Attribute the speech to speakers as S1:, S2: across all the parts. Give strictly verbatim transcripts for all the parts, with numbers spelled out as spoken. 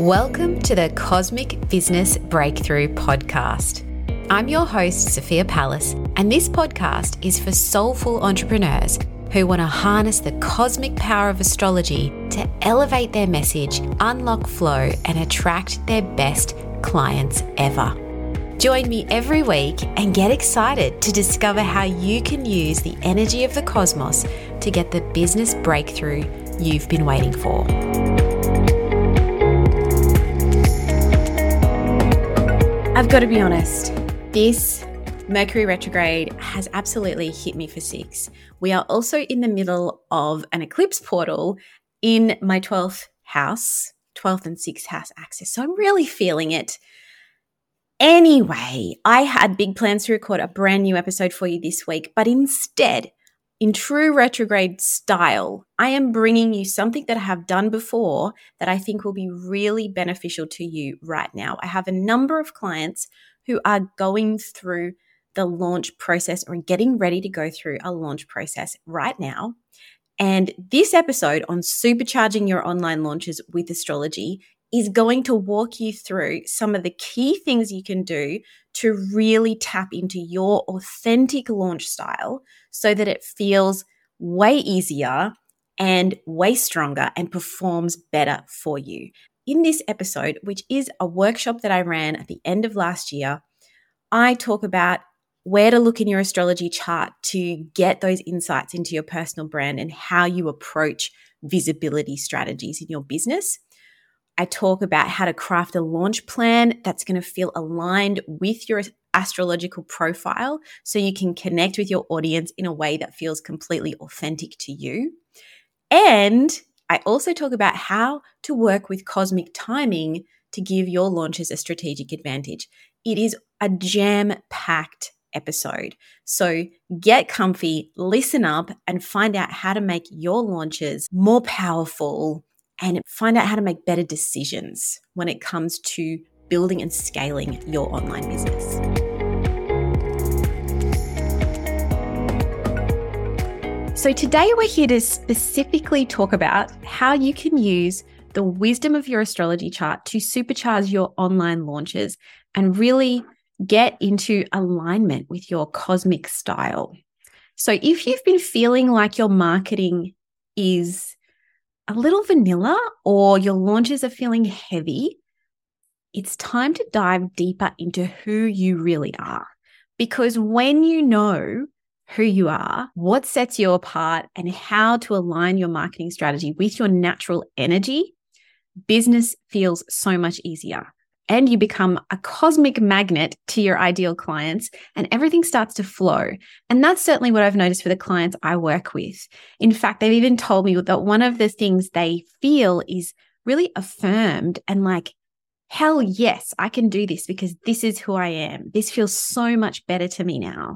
S1: Welcome to the Cosmic Business Breakthrough Podcast. I'm your host, Sophia Palace, and this podcast is for soulful entrepreneurs who want to harness the cosmic power of astrology to elevate their message, unlock flow, and attract their best clients ever. Join me every week and get excited to discover how you can use the energy of the cosmos to get the business breakthrough you've been waiting for. I've got to be honest, this Mercury retrograde has absolutely hit me for six. We are also in the middle of an eclipse portal in my twelfth house, twelfth and sixth house axis. So I'm really feeling it. Anyway, I had big plans to record a brand new episode for you this week, but instead, in true retrograde style, I am bringing you something that I have done before that I think will be really beneficial to you right now. I have a number of clients who are going through the launch process or getting ready to go through a launch process right now. And this episode on supercharging your online launches with astrology is going to walk you through some of the key things you can do to really tap into your authentic launch style so that it feels way easier and way stronger and performs better for you. In this episode, which is a workshop that I ran at the end of last year, I talk about where to look in your astrology chart to get those insights into your personal brand and how you approach visibility strategies in your business. I talk about how to craft a launch plan that's going to feel aligned with your astrological profile so you can connect with your audience in a way that feels completely authentic to you. And I also talk about how to work with cosmic timing to give your launches a strategic advantage. It is a jam-packed episode. So get comfy, listen up, and find out how to make your launches more powerful and find out how to make better decisions when it comes to building and scaling your online business. So today we're here to specifically talk about how you can use the wisdom of your astrology chart to supercharge your online launches and really get into alignment with your cosmic style. So if you've been feeling like your marketing is a little vanilla or your launches are feeling heavy, it's time to dive deeper into who you really are. Because when you know who you are, what sets you apart, and how to align your marketing strategy with your natural energy, business feels so much easier. And you become a cosmic magnet to your ideal clients and everything starts to flow. And that's certainly what I've noticed for the clients I work with. In fact, they've even told me that one of the things they feel is really affirmed and like, hell yes, I can do this because this is who I am. This feels so much better to me now.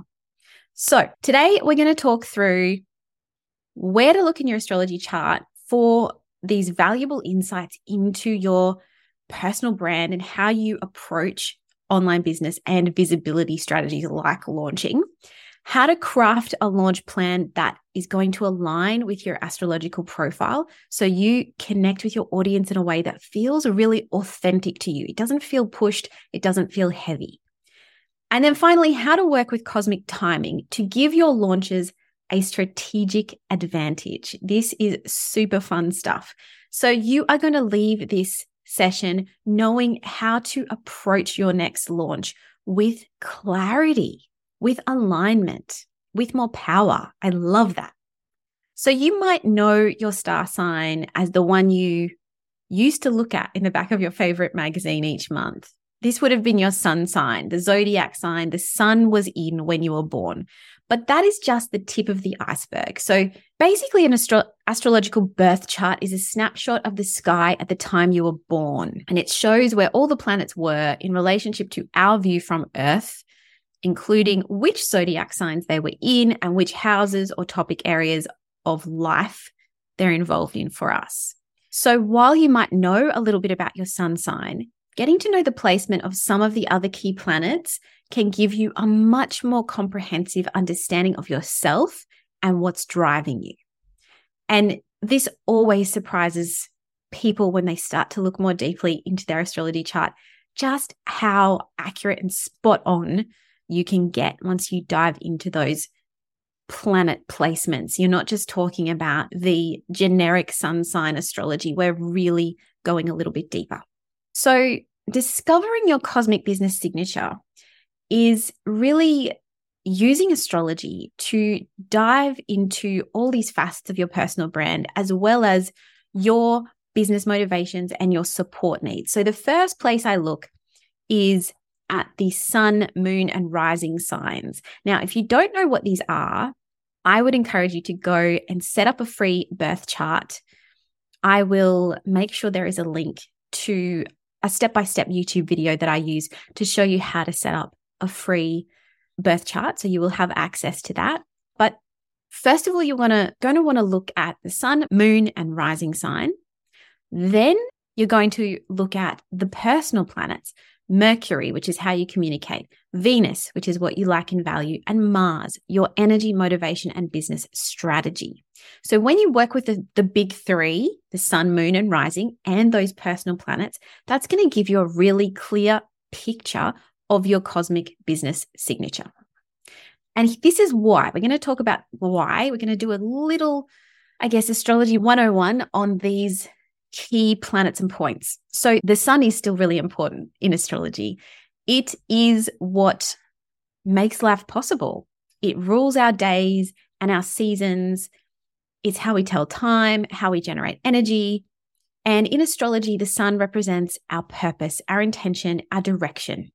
S1: So today we're going to talk through where to look in your astrology chart for these valuable insights into your personal brand and how you approach online business and visibility strategies like launching, how to craft a launch plan that is going to align with your astrological profile so you connect with your audience in a way that feels really authentic to you. It doesn't feel pushed, it doesn't feel heavy. And then finally, how to work with cosmic timing to give your launches a strategic advantage. This is super fun stuff. So you are going to leave this session knowing how to approach your next launch with clarity, with alignment, with more power. I love that. So you might know your star sign as the one you used to look at in the back of your favorite magazine each month. This would have been your sun sign, the zodiac sign the sun was in when you were born. But that is just the tip of the iceberg. So basically an astro- astrological birth chart is a snapshot of the sky at the time you were born. And it shows where all the planets were in relationship to our view from Earth, including which zodiac signs they were in and which houses or topic areas of life they're involved in for us. So while you might know a little bit about your sun sign, getting to know the placement of some of the other key planets can give you a much more comprehensive understanding of yourself and what's driving you. And this always surprises people when they start to look more deeply into their astrology chart just how accurate and spot on you can get once you dive into those planet placements. You're not just talking about the generic sun sign astrology. We're really going a little bit deeper. So discovering your cosmic business signature is really using astrology to dive into all these facets of your personal brand, as well as your business motivations and your support needs. So the first place I look is at the sun, moon, and rising signs. Now, if you don't know what these are, I would encourage you to go and set up a free birth chart. I will make sure there is a link to a step-by-step YouTube video that I use to show you how to set up a free birth chart. So you will have access to that. But first of all, you're gonna, going to want to look at the sun, moon, and rising sign. Then you're going to look at the personal planets, Mercury, which is how you communicate, Venus, which is what you like and value, and Mars, your energy, motivation, and business strategy. So when you work with the, the big three, the sun, moon, and rising, and those personal planets, that's going to give you a really clear picture of your cosmic business signature. And this is why we're going to talk about why. We're going to do a little, I guess, astrology one oh one on these key planets and points. So the sun is still really important in astrology. It is what makes life possible. It rules our days and our seasons. It's how we tell time, how we generate energy. And in astrology, the sun represents our purpose, our intention, our direction.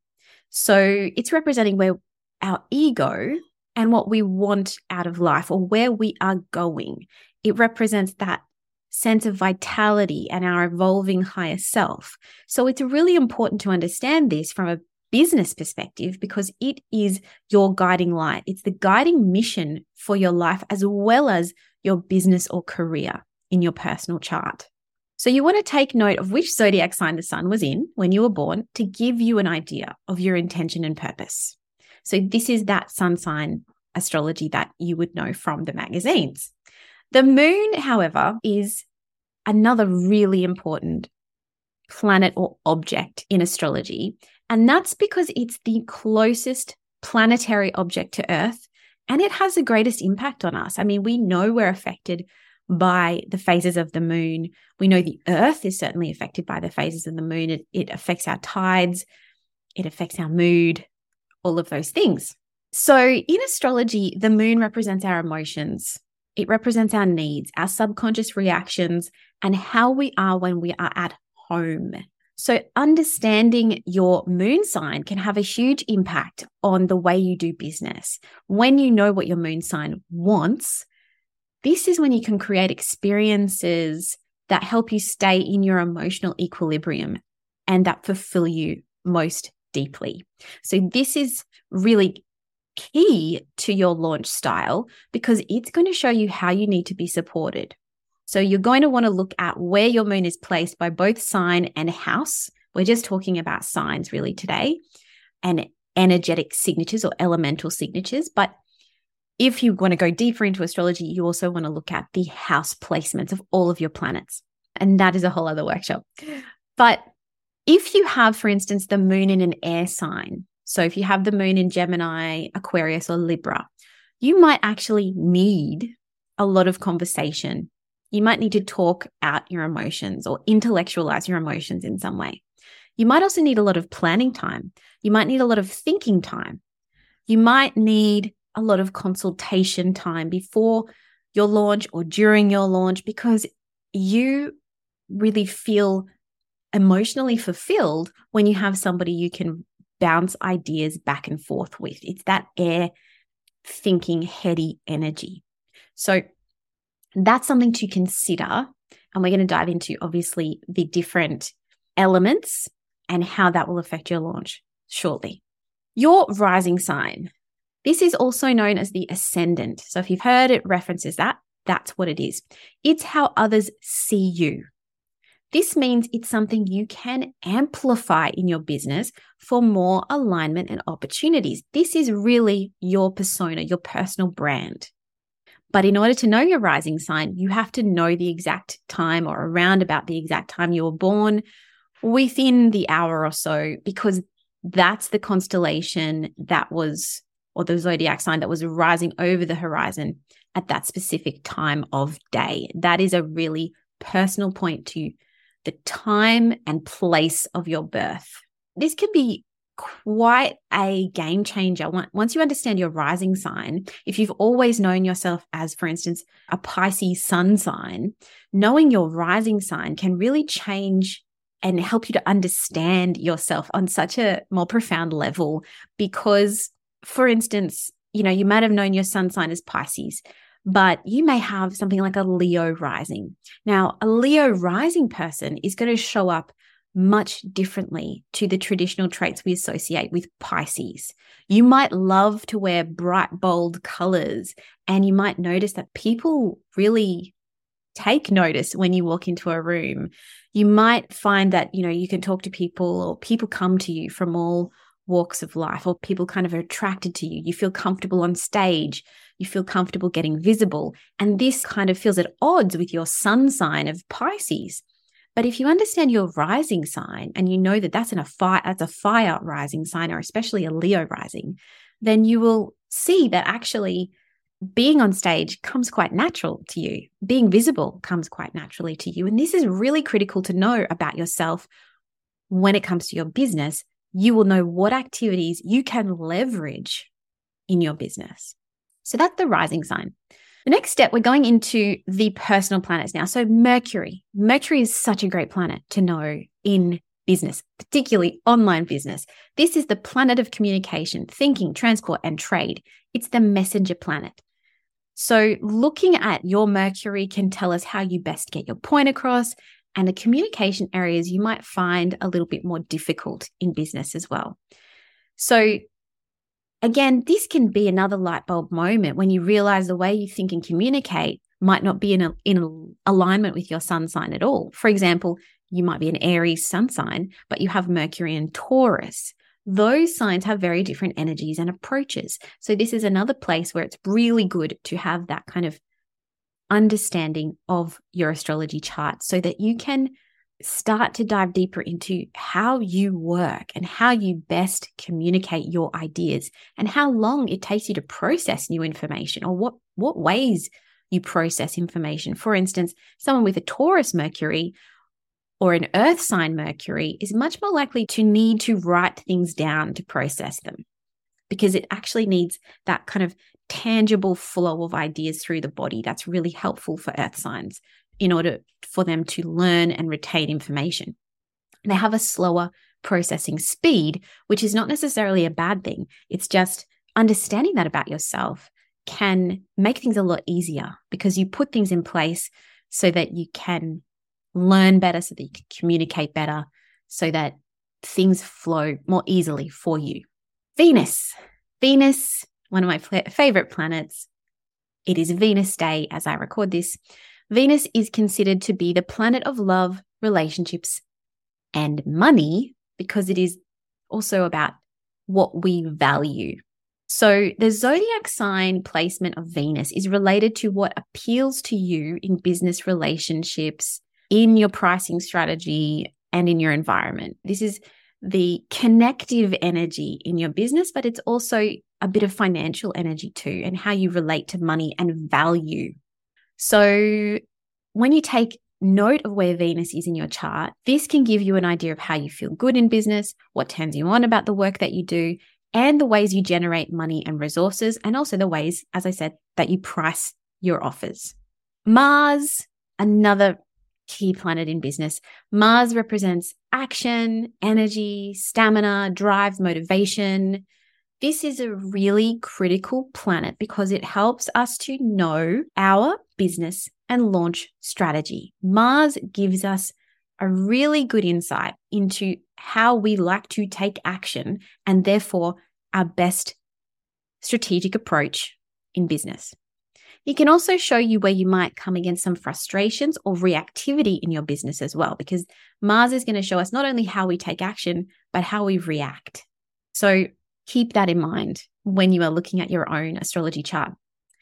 S1: So it's representing where our ego and what we want out of life, or where we are going. It represents that sense of vitality and our evolving higher self. So it's really important to understand this from a business perspective, because it is your guiding light. It's the guiding mission for your life, as well as your business or career in your personal chart. So you want to take note of which zodiac sign the sun was in when you were born to give you an idea of your intention and purpose. So this is that sun sign astrology that you would know from the magazines. The moon, however, is another really important planet or object in astrology. And that's because it's the closest planetary object to Earth, and it has the greatest impact on us. I mean, we know we're affected by the phases of the moon. We know the Earth is certainly affected by the phases of the moon. It, it affects our tides, it affects our mood, all of those things. So in astrology, the moon represents our emotions. It represents our needs, our subconscious reactions, and how we are when we are at home. So understanding your moon sign can have a huge impact on the way you do business. When you know what your moon sign wants, this is when you can create experiences that help you stay in your emotional equilibrium and that fulfill you most deeply. So this is really key to your launch style, because it's going to show you how you need to be supported. So you're going to want to look at where your moon is placed by both sign and house. We're just talking about signs really today, and energetic signatures or elemental signatures. But if you want to go deeper into astrology, you also want to look at the house placements of all of your planets. And that is a whole other workshop. But if you have, for instance, the moon in an air sign, so if you have the moon in Gemini, Aquarius, or Libra, you might actually need a lot of conversation. You might need to talk out your emotions or intellectualize your emotions in some way. You might also need a lot of planning time. You might need a lot of thinking time. You might need a lot of consultation time before your launch or during your launch, because you really feel emotionally fulfilled when you have somebody you can bounce ideas back and forth with. It's that air thinking, heady energy. So that's something to consider. And we're going to dive into, obviously, the different elements and how that will affect your launch shortly. Your rising sign. This is also known as the ascendant. So if you've heard it references that, that's what it is. It's how others see you. This means it's something you can amplify in your business for more alignment and opportunities. This is really your persona, your personal brand. But in order to know your rising sign, you have to know the exact time or around about the exact time you were born within the hour or so, because that's the constellation that was, or the zodiac sign that was rising over the horizon at that specific time of day. That is a really personal point to the time and place of your birth. This can be quite a game changer. Once you understand your rising sign, if you've always known yourself as, for instance, a Pisces sun sign, knowing your rising sign can really change and help you to understand yourself on such a more profound level. Because, for instance, you know, you might have known your sun sign as Pisces, but you may have something like a Leo rising. Now, a Leo rising person is going to show up much differently to the traditional traits we associate with Pisces. You might love to wear bright, bold colors, and you might notice that people really take notice when you walk into a room. You might find that, you know, you can talk to people, or people come to you from all walks of life, or people kind of are attracted to you. You feel comfortable on stage. You feel comfortable getting visible. And this kind of feels at odds with your sun sign of Pisces. But if you understand your rising sign, and you know that that's in a fire, that's a fire rising sign, or especially a Leo rising, then you will see that actually being on stage comes quite natural to you. Being visible comes quite naturally to you. And this is really critical to know about yourself when it comes to your business. You will know what activities you can leverage in your business. So that's the rising sign. The next step, we're going into the personal planets now. So Mercury. Mercury is such a great planet to know in business, particularly online business. This is the planet of communication, thinking, transport, and trade. It's the messenger planet. So looking at your Mercury can tell us how you best get your point across, and the communication areas you might find a little bit more difficult in business as well. So again, this can be another light bulb moment when you realize the way you think and communicate might not be in, a, in alignment with your sun sign at all. For example, you might be an Aries sun sign, but you have Mercury in Taurus. Those signs have very different energies and approaches. So this is another place where it's really good to have that kind of understanding of your astrology chart so that you can start to dive deeper into how you work and how you best communicate your ideas, and how long it takes you to process new information, or what, what ways you process information. For instance, someone with a Taurus Mercury or an earth sign Mercury is much more likely to need to write things down to process them, because it actually needs that kind of tangible flow of ideas through the body. That's really helpful for earth signs in order for them to learn and retain information. They have a slower processing speed, which is not necessarily a bad thing. It's just understanding that about yourself can make things a lot easier, because you put things in place so that you can learn better, so that you can communicate better, so that things flow more easily for you. Venus. Venus, one of my favorite planets. It is Venus Day as I record this. Venus is considered to be the planet of love, relationships, and money, because it is also about what we value. So the zodiac sign placement of Venus is related to what appeals to you in business relationships, in your pricing strategy, and in your environment. This is the connective energy in your business, but it's also a bit of financial energy too, and how you relate to money and value. So when you take note of where Venus is in your chart, this can give you an idea of how you feel good in business, what turns you on about the work that you do, and the ways you generate money and resources, and also the ways, as I said, that you price your offers. Mars, another key planet in business. Mars represents action, energy, stamina, drive, motivation. This is a really critical planet because it helps us to know our business and launch strategy. Mars gives us a really good insight into how we like to take action, and therefore our best strategic approach in business. It can also show you where you might come against some frustrations or reactivity in your business as well, because Mars is going to show us not only how we take action, but how we react. So keep that in mind when you are looking at your own astrology chart.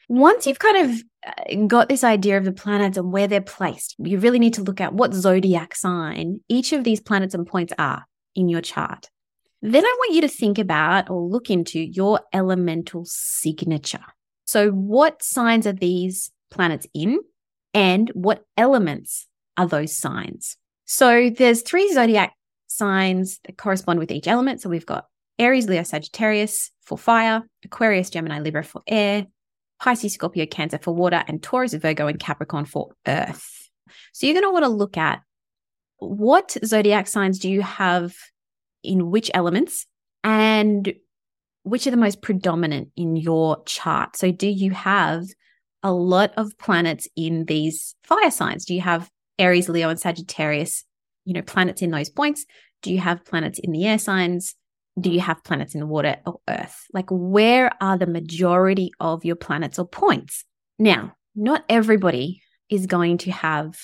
S1: Once you've kind of got this idea of the planets and where they're placed, you really need to look at what zodiac sign each of these planets and points are in your chart. Then I want you to think about or look into your elemental signature. So what signs are these planets in, and what elements are those signs? So there's three zodiac signs that correspond with each element. So we've got Aries, Leo, Sagittarius for fire, Aquarius, Gemini, Libra for air, Pisces, Scorpio, Cancer for water, and Taurus, Virgo, and Capricorn for earth. So you're going to want to look at what zodiac signs do you have in which elements, and which are the most predominant in your chart. So do you have a lot of planets in these fire signs? Do you have Aries, Leo, and Sagittarius, you know, planets in those points? Do you have planets in the air signs? Do you have planets in the water or earth? Like, where are the majority of your planets or points? Now, not everybody is going to have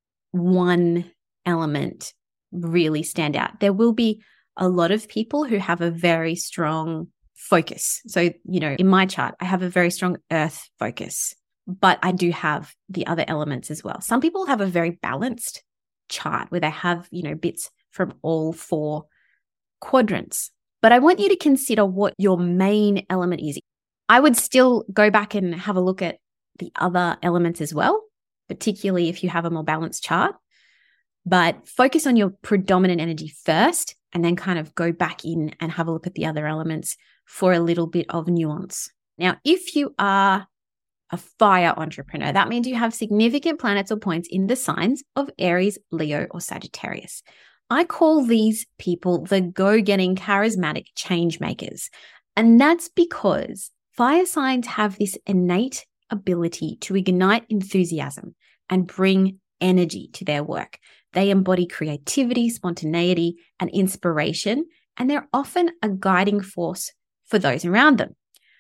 S1: one element really stand out. There will be a lot of people who have a very strong focus. So, you know, in my chart, I have a very strong earth focus, but I do have the other elements as well. Some people have a very balanced chart where they have, you know, bits from all four quadrants. But I want you to consider what your main element is. I would still go back and have a look at the other elements as well, particularly if you have a more balanced chart. But focus on your predominant energy first, and then kind of go back in and have a look at the other elements for a little bit of nuance. Now, if you are a fire entrepreneur, that means you have significant planets or points in the signs of Aries, Leo, or Sagittarius. I call these people the go-getting charismatic change makers. And that's because fire signs have this innate ability to ignite enthusiasm and bring energy to their work. They embody creativity, spontaneity, and inspiration, and they're often a guiding force for those around them.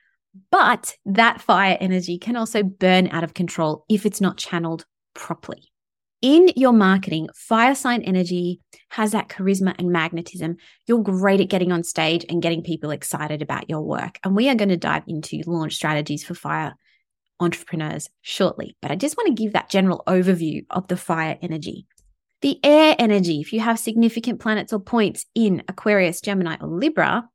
S1: But that fire energy can also burn out of control if it's not channeled properly. In your marketing, fire sign energy has that charisma and magnetism. You're great at getting on stage and getting people excited about your work. And we are going to dive into launch strategies for fire entrepreneurs shortly. But I just want to give that general overview of the fire energy. The air energy, if you have significant planets or points in Aquarius, Gemini, or Libra,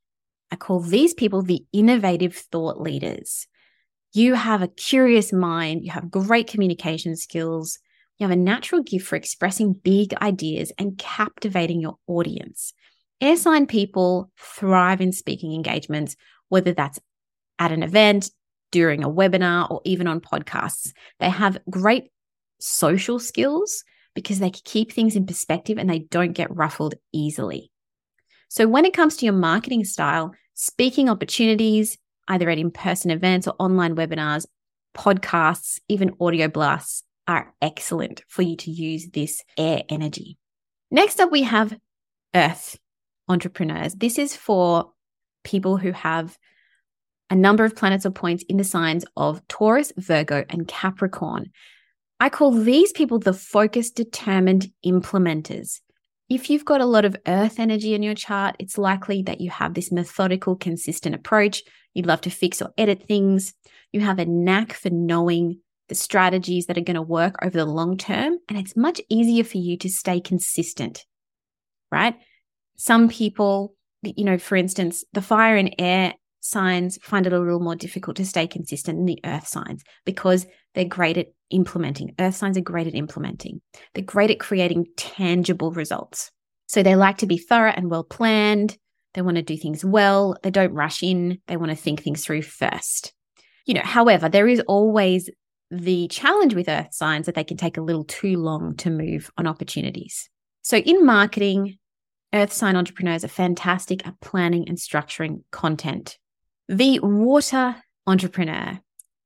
S1: I call these people the innovative thought leaders. You have a curious mind. You have great communication skills. You have a natural gift for expressing big ideas and captivating your audience. Air sign people thrive in speaking engagements, whether that's at an event, during a webinar, or even on podcasts. They have great social skills because they can keep things in perspective and they don't get ruffled easily. So when it comes to your marketing style, speaking opportunities, either at in-person events or online webinars, podcasts, even audio blasts, are excellent for you to use this air energy. Next up, we have earth entrepreneurs. This is for people who have a number of planets or points in the signs of Taurus, Virgo, and Capricorn. I call these people the focused, determined implementers. If you've got a lot of earth energy in your chart, it's likely that you have this methodical, consistent approach. You'd love to fix or edit things. You have a knack for knowing the strategies that are going to work over the long term, and it's much easier for you to stay consistent, right? Some people, you know, for instance, the fire and air signs find it a little more difficult to stay consistent than the earth signs because they're great at implementing. Earth signs are great at implementing. They're great at creating tangible results. So they like to be thorough and well planned. They want to do things well. They don't rush in. They want to think things through first. You know, however, there is always the challenge with earth signs that they can take a little too long to move on opportunities. So in marketing, earth sign entrepreneurs are fantastic at planning and structuring content. The water entrepreneur.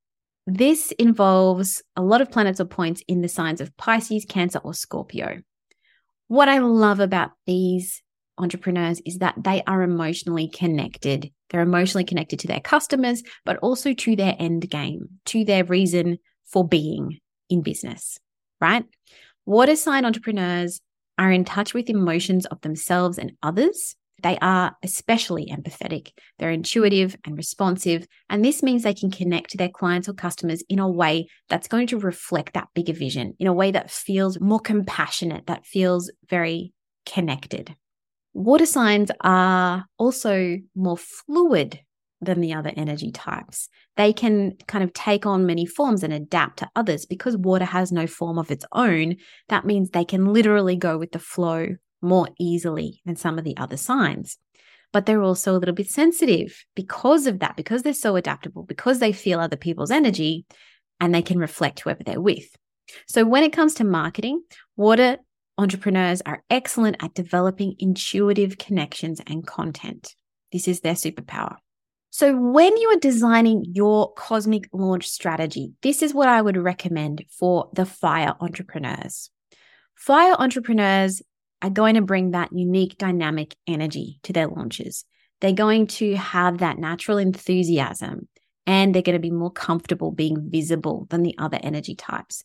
S1: This involves a lot of planets or points in the signs of Pisces, Cancer, or Scorpio. What I love about these entrepreneurs is that they are emotionally connected. They're emotionally connected to their customers, but also to their end game, to their reason for being in business, right? Water sign entrepreneurs are in touch with emotions of themselves and others. They are especially empathetic. They're intuitive and responsive. And this means they can connect to their clients or customers in a way that's going to reflect that bigger vision, in a way that feels more compassionate, that feels very connected. Water signs are also more fluid than the other energy types. They can kind of take on many forms and adapt to others. Because water has no form of its own, that means they can literally go with the flow more easily than some of the other signs. But they're also a little bit sensitive because of that, because they're so adaptable, because they feel other people's energy and they can reflect whoever they're with. So when it comes to marketing, water entrepreneurs are excellent at developing intuitive connections and content. This is their superpower. So when you are designing your cosmic launch strategy, this is what I would recommend for the fire entrepreneurs. Fire entrepreneurs are going to bring that unique dynamic energy to their launches. They're going to have that natural enthusiasm, and they're going to be more comfortable being visible than the other energy types.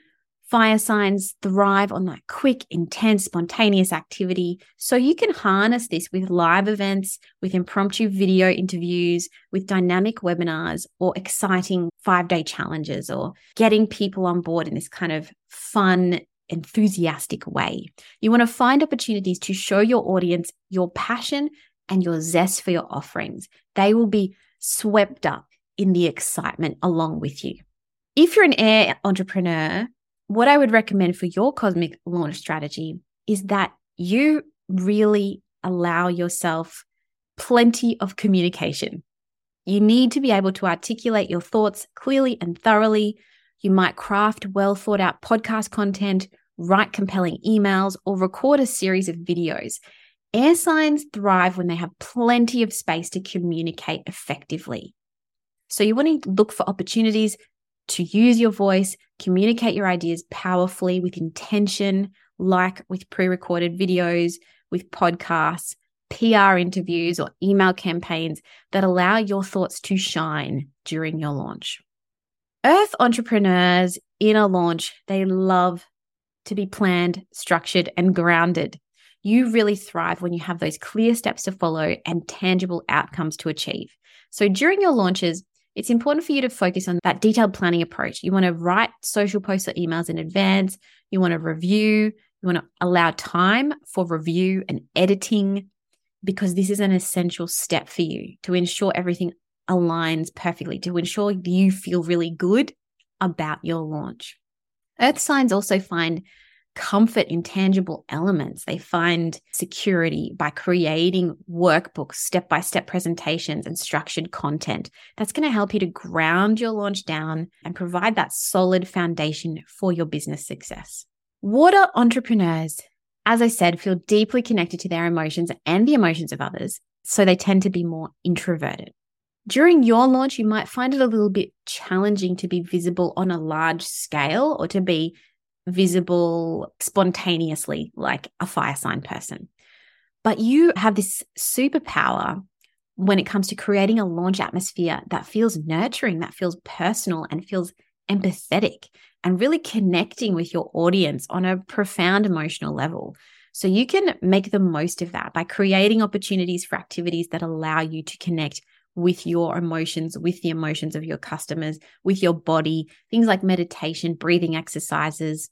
S1: Fire signs thrive on that quick, intense, spontaneous activity. So you can harness this with live events, with impromptu video interviews, with dynamic webinars, or exciting five-day challenges, or getting people on board in this kind of fun, enthusiastic way. You want to find opportunities to show your audience your passion and your zest for your offerings. They will be swept up in the excitement along with you. If you're an air entrepreneur, what I would recommend for your cosmic launch strategy is that you really allow yourself plenty of communication. You need to be able to articulate your thoughts clearly and thoroughly. You might craft well thought out podcast content, write compelling emails, or record a series of videos. Air signs thrive when they have plenty of space to communicate effectively. So you want to look for opportunities to use your voice, communicate your ideas powerfully with intention, like with pre-recorded videos, with podcasts, P R interviews, or email campaigns that allow your thoughts to shine during your launch. Earth entrepreneurs in a launch, they love to be planned, structured, and grounded. You really thrive when you have those clear steps to follow and tangible outcomes to achieve. So during your launches, it's important for you to focus on that detailed planning approach. You want to write social posts or emails in advance. You want to review. You want to allow time for review and editing, because this is an essential step for you to ensure everything aligns perfectly, to ensure you feel really good about your launch. Earth signs also find comfort in tangible elements. They find security by creating workbooks, step-by-step presentations, and structured content. That's going to help you to ground your launch down and provide that solid foundation for your business success. Water entrepreneurs, as I said, feel deeply connected to their emotions and the emotions of others, so they tend to be more introverted. During your launch, you might find it a little bit challenging to be visible on a large scale, or to be visible spontaneously like a fire sign person. But you have this superpower when it comes to creating a launch atmosphere that feels nurturing, that feels personal, and feels empathetic, and really connecting with your audience on a profound emotional level. So you can make the most of that by creating opportunities for activities that allow you to connect with your emotions, with the emotions of your customers, with your body, things like meditation, breathing exercises,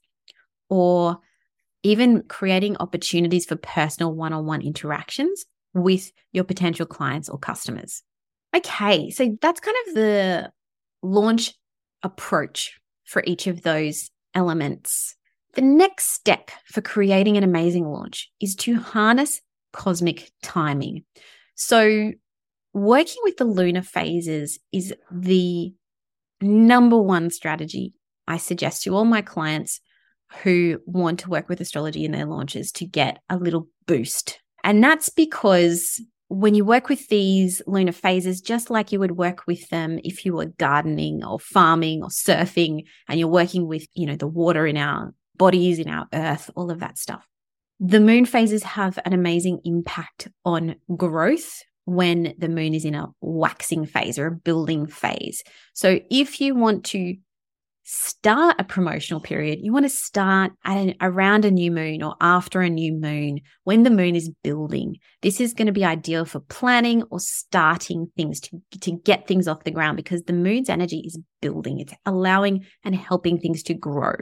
S1: or even creating opportunities for personal one-on-one interactions with your potential clients or customers. Okay, so that's kind of the launch approach for each of those elements. The next step for creating an amazing launch is to harness cosmic timing. So working with the lunar phases is the number one strategy I suggest to all my clients who want to work with astrology in their launches to get a little boost. And that's because when you work with these lunar phases, just like you would work with them if you were gardening or farming or surfing, and you're working with, you know, the water in our bodies, in our earth, all of that stuff. The moon phases have an amazing impact on growth when the moon is in a waxing phase or a building phase. So if you want to start a promotional period, you want to start at an, around a new moon or after a new moon when the moon is building. This is going to be ideal for planning or starting things to, to get things off the ground because the moon's energy is building. It's allowing and helping things to grow.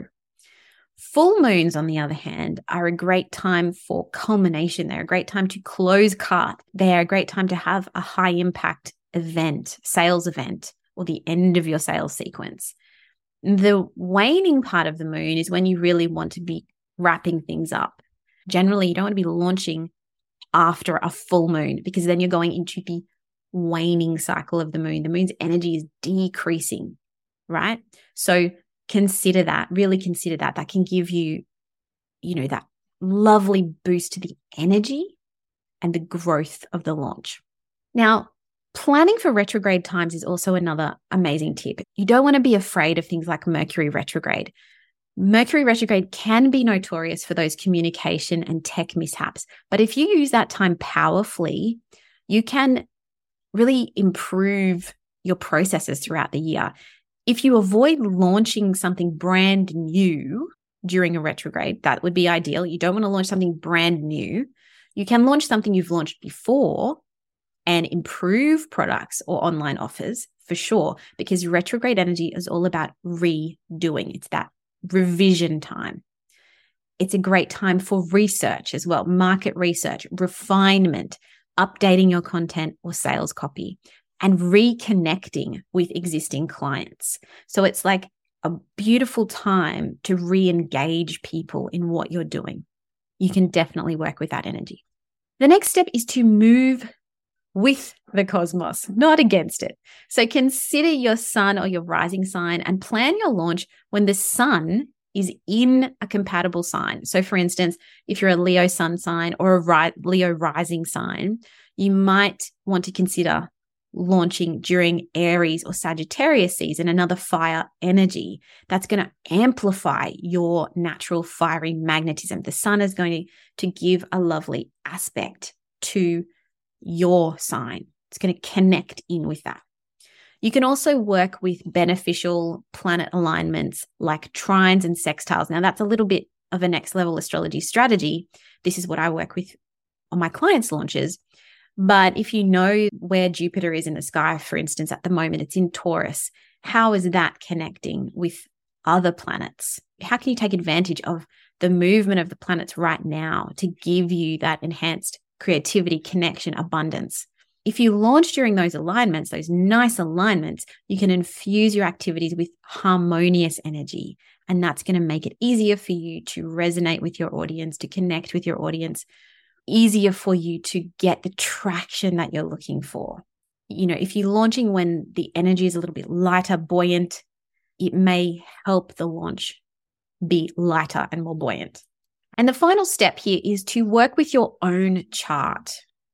S1: Full moons, on the other hand, are a great time for culmination. They're a great time to close cart. They're a great time to have a high impact event, sales event, or the end of your sales sequence. The waning part of the moon is when you really want to be wrapping things up. Generally, you don't want to be launching after a full moon because then you're going into the waning cycle of the moon. The moon's energy is decreasing, right? So consider that, really consider that. That can give you, you know, that lovely boost to the energy and the growth of the launch. Now, planning for retrograde times is also another amazing tip. You don't want to be afraid of things like Mercury retrograde. Mercury retrograde can be notorious for those communication and tech mishaps. But if you use that time powerfully, you can really improve your processes throughout the year. If you avoid launching something brand new during a retrograde, that would be ideal. You don't want to launch something brand new. You can launch something you've launched before and improve products or online offers for sure, because retrograde energy is all about redoing. It's that revision time. It's a great time for research as well, market research, refinement, updating your content or sales copy, and reconnecting with existing clients. So it's like a beautiful time to re-engage people in what you're doing. You can definitely work with that energy. The next step is to move with the cosmos, not against it. So consider your sun or your rising sign and plan your launch when the sun is in a compatible sign. So for instance, if you're a Leo sun sign or a ri- Leo rising sign, you might want to consider launching during Aries or Sagittarius season, another fire energy that's going to amplify your natural fiery magnetism. The sun is going to, to give a lovely aspect to your sign. It's going to connect in with that. You can also work with beneficial planet alignments like trines and sextiles. Now, that's a little bit of a next level astrology strategy. This is what I work with on my clients' launches. But if you know where Jupiter is in the sky, for instance, at the moment, it's in Taurus, how is that connecting with other planets? How can you take advantage of the movement of the planets right now to give you that enhanced creativity, connection, abundance? If you launch during those alignments, those nice alignments, you can infuse your activities with harmonious energy. And that's going to make it easier for you to resonate with your audience, to connect with your audience, easier for you to get the traction that you're looking for. You know, if you're launching when the energy is a little bit lighter, buoyant, it may help the launch be lighter and more buoyant. And the final step here is to work with your own chart.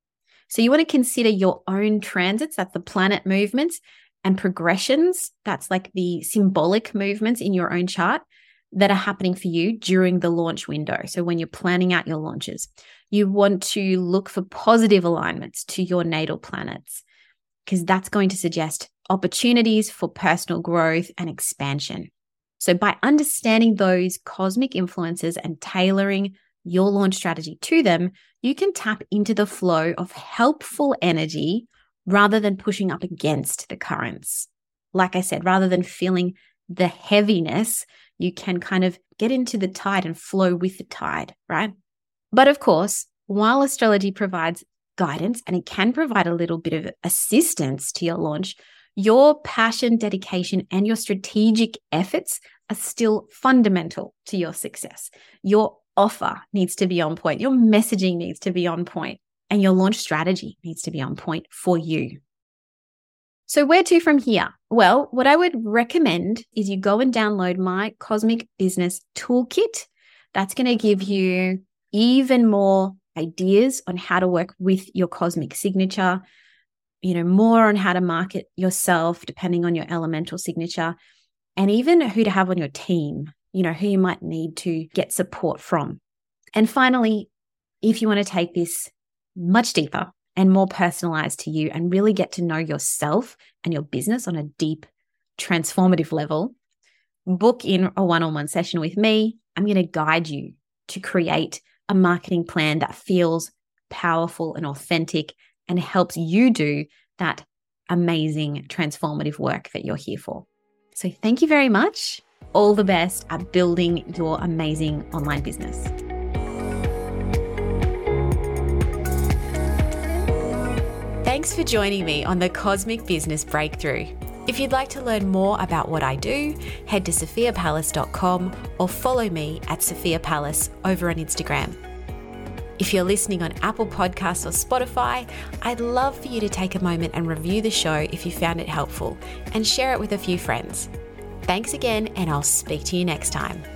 S1: So you want to consider your own transits, that's the planet movements, and progressions, that's like the symbolic movements in your own chart that are happening for you during the launch window. So when you're planning out your launches, you want to look for positive alignments to your natal planets, because that's going to suggest opportunities for personal growth and expansion. So by understanding those cosmic influences and tailoring your launch strategy to them, you can tap into the flow of helpful energy rather than pushing up against the currents. Like I said, rather than feeling the heaviness, you can kind of get into the tide and flow with the tide, right? But of course, while astrology provides guidance and it can provide a little bit of assistance to your launch, your passion, dedication, and your strategic efforts are still fundamental to your success. Your offer needs to be on point. Your messaging needs to be on point, and your launch strategy needs to be on point for you. So where to from here? Well, what I would recommend is you go and download my Cosmic Business Toolkit. That's going to give you even more ideas on how to work with your cosmic signature, you know, more on how to market yourself depending on your elemental signature, and even who to have on your team, you know, who you might need to get support from. And finally, if you want to take this much deeper and more personalized to you and really get to know yourself and your business on a deep, transformative level, book in a one-on-one session with me. I'm going to guide you to create a marketing plan that feels powerful and authentic and helps you do that amazing transformative work that you're here for. So thank you very much. All the best at building your amazing online business. Thanks for joining me on the Cosmic Business Breakthrough. If you'd like to learn more about what I do, head to sophia palace dot com or follow me at Sophia Palace over on Instagram. If you're listening on Apple Podcasts or Spotify, I'd love for you to take a moment and review the show if you found it helpful and share it with a few friends. Thanks again, and I'll speak to you next time.